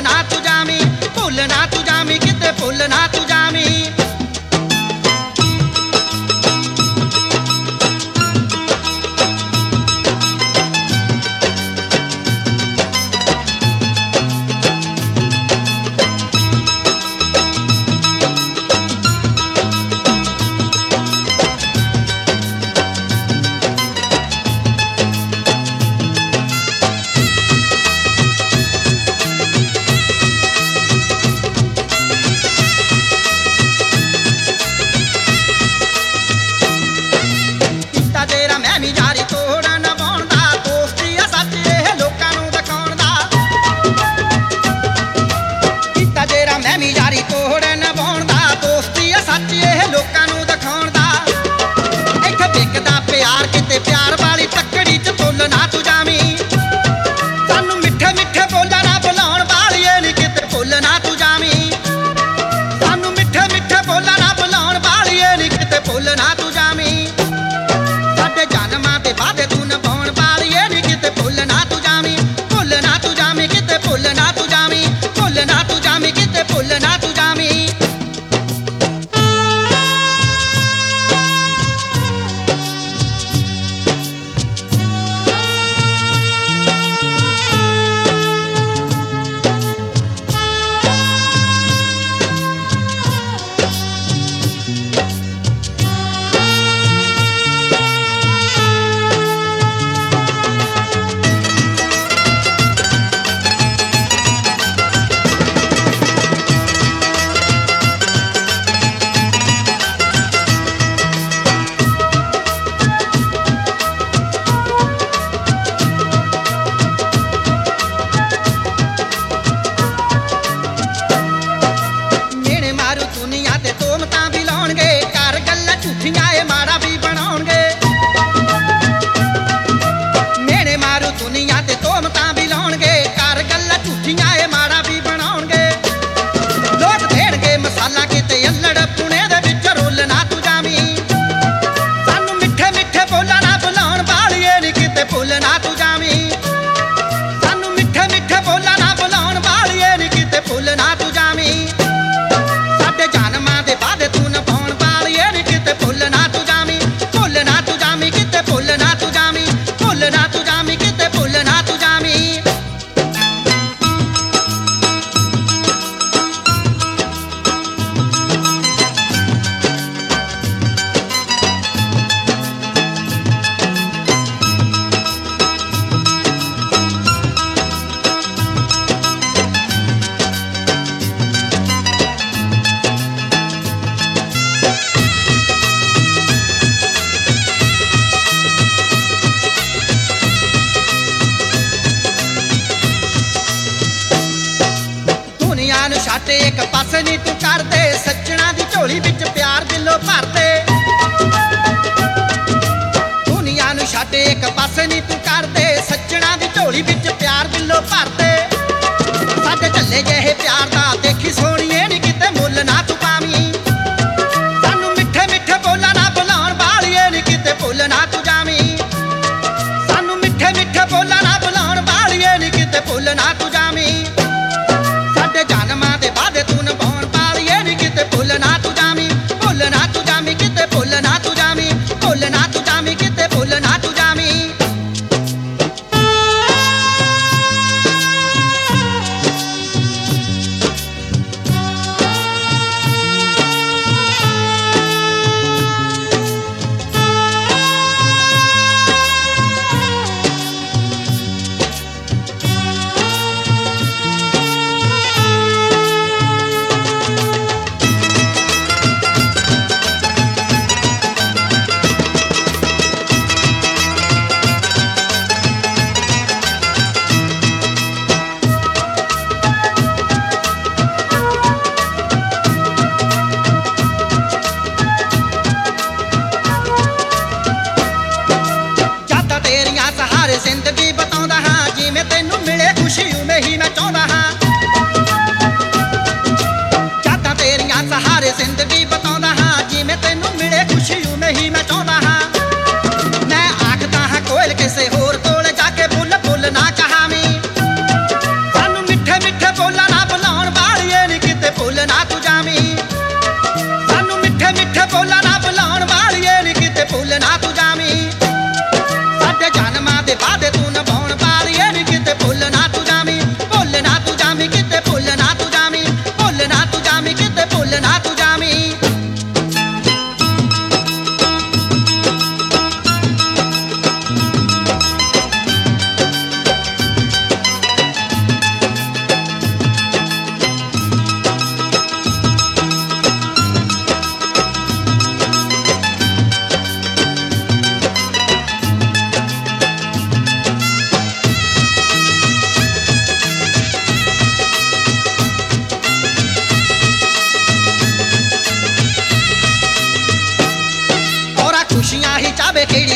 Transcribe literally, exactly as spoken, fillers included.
ना तू जामी, भुल ना तू जामी, किते भुल ना तू जामी। प्यार वाली तकड़ी च भुल ना तू जामी, सानू मिठे मिठे बोला ना बुलाउण वालिए नी किते भुल ना तू जामी, सानू मिठे मिठे बोला ना बुलाउण वालिए नी किते भुल ना तू जामी। साडे जन्मां दे वादे तू निभाउण वालिए नी किते भुल ना तू जामी, भुल ना तू जामी, किते भुल ना तू जामी, भुल ना तू जामी, किते भुल ना तू जामी। छाटे एक पासे नी तू कर दे, सज्जणा दी झोली विच प्यार दिलों भर दे। दुनिया नू छाटे एक पासे नी तू कर दे, सज्जणा दी झोली विच प्यार दिलों भर दे। साडे झल्ले जिहे प्यार दा देखी सोहणीए नी किते मुल ना तू पावी, सानू मिठे मिठे बोला ना बुलाउण वालिए नी किते भुल ना तू जामी, सानू मिठे मिठे बोला ना बुलाउण वालिए नी किते भुल ना तू जामी। जन्मां दे वादे तू निभाउण वालिए नी किते भुल ना तू जामी, भुल ना तू जामी, किते ਵੇ ਕਿਹੜੀ